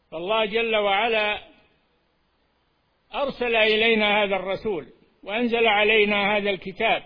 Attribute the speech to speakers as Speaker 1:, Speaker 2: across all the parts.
Speaker 1: فالله جل وعلا أرسل إلينا هذا الرسول وأنزل علينا هذا الكتاب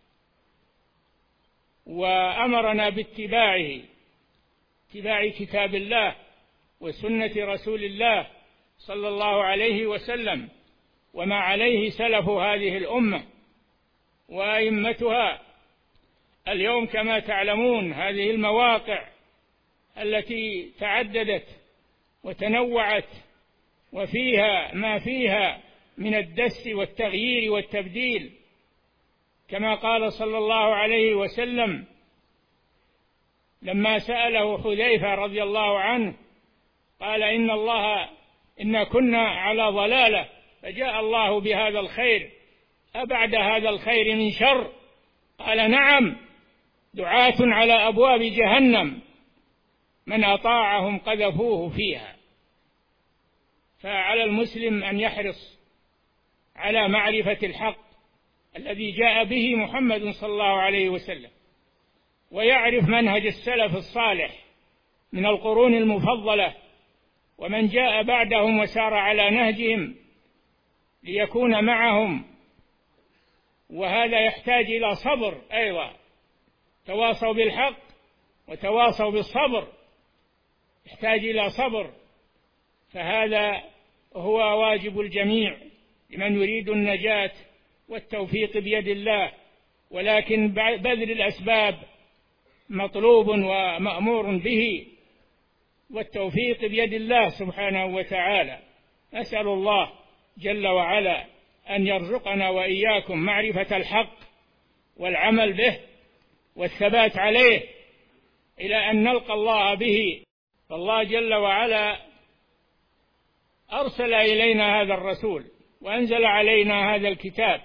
Speaker 1: وأمرنا باتباعه، اتباع كتاب الله وسنة رسول الله صلى الله عليه وسلم وما عليه سلف هذه الأمة وأئمتها. اليوم كما تعلمون هذه المواقع التي تعددت وتنوعت وفيها ما فيها من الدس والتغيير والتبديل، كما قال صلى الله عليه وسلم لما سأله حذيفة رضي الله عنه قال إن كنا على ضلالة فجاء الله بهذا الخير أبعد هذا الخير من شر؟ قال نعم، دعاة على أبواب جهنم من أطاعهم قذفوه فيها. فعلى المسلم أن يحرص على معرفة الحق الذي جاء به محمد صلى الله عليه وسلم، ويعرف منهج السلف الصالح من القرون المفضلة ومن جاء بعدهم وسار على نهجهم ليكون معهم. وهذا يحتاج إلى صبر أيضا، تواصوا بالحق وتواصوا بالصبر، يحتاج إلى صبر، فهذا هو واجب الجميع لمن يريد النجاة، والتوفيق بيد الله، ولكن بذل الأسباب مطلوب ومأمور به، والتوفيق بيد الله سبحانه وتعالى. نسأل الله جل وعلا أن يرزقنا وإياكم معرفة الحق والعمل به والثبات عليه إلى أن نلقى الله به. فالله جل وعلا أرسل إلينا هذا الرسول وأنزل علينا هذا الكتاب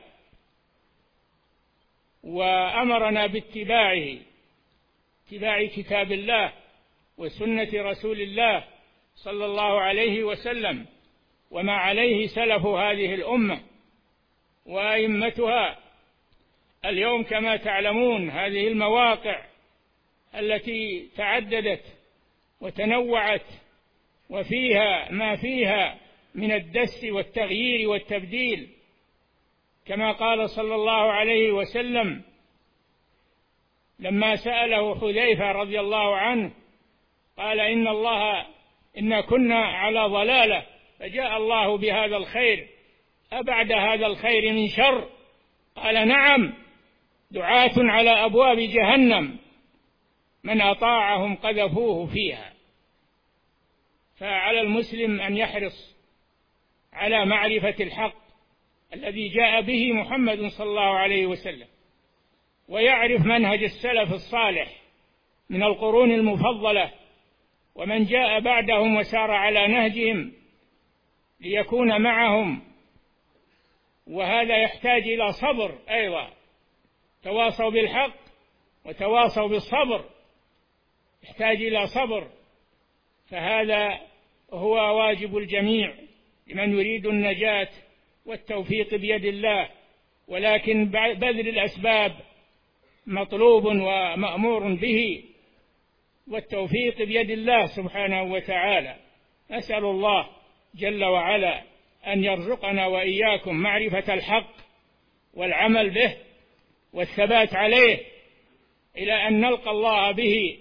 Speaker 1: وأمرنا باتباعه، اتباع كتاب الله وسنة رسول الله صلى الله عليه وسلم وما عليه سلف هذه الأمة وأئمتها. اليوم كما تعلمون هذه المواقع التي تعددت وتنوعت وفيها ما فيها من الدس والتغيير والتبديل، كما قال صلى الله عليه وسلم لما سأله حذيفة رضي الله عنه قال إن كنا على ضلالة فجاء الله بهذا الخير أبعد هذا الخير من شر؟ قال نعم، دعاة على أبواب جهنم من أطاعهم قذفوه فيها. فعلى المسلم أن يحرص على معرفة الحق الذي جاء به محمد صلى الله عليه وسلم، ويعرف منهج السلف الصالح من القرون المفضلة ومن جاء بعدهم وسار على نهجهم ليكون معهم. وهذا يحتاج إلى صبر أيضا، تواصوا بالحق وتواصوا بالصبر، يحتاج إلى صبر، فهذا هو واجب الجميع لمن يريد النجاة، والتوفيق بيد الله، ولكن بذل الأسباب مطلوب ومأمور به، والتوفيق بيد الله سبحانه وتعالى. نسأل الله جل وعلا أن يرزقنا وإياكم معرفة الحق والعمل به والثبات عليه إلى أن نلقى الله به